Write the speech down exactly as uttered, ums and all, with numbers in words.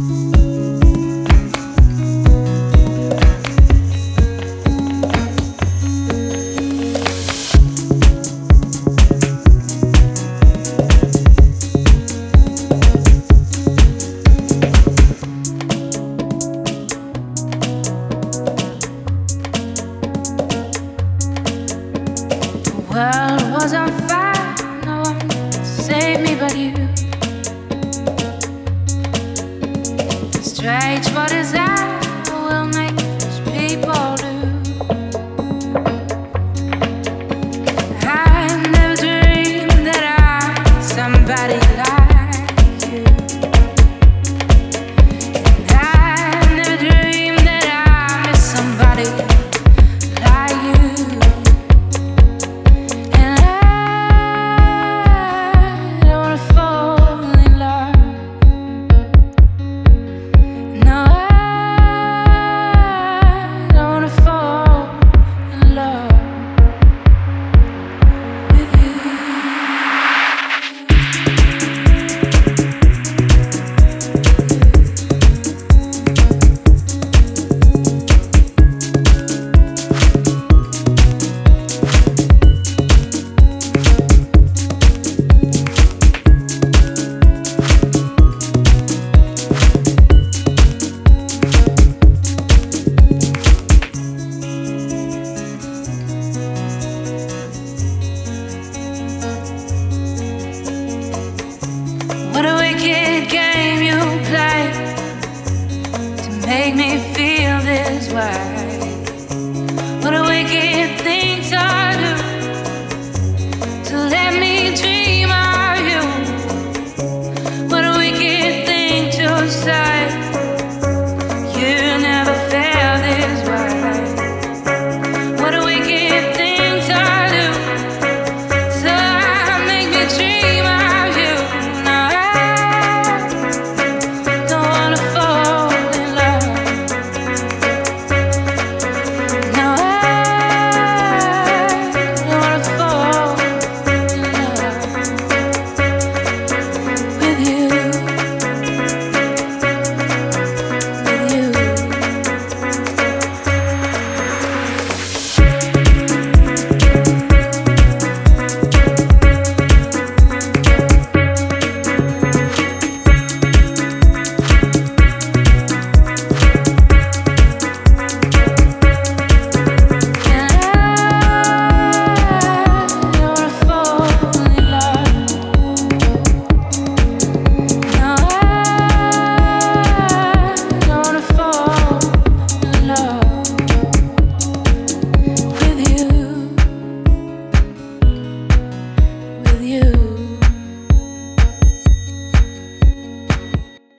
world was on fire, no one to save me but you. Strange what desire will make foolish people do. I never dreamed that I'm somebody like you. And I never dreamed that I miss somebody like you. What a wicked game you play to make me feel this way.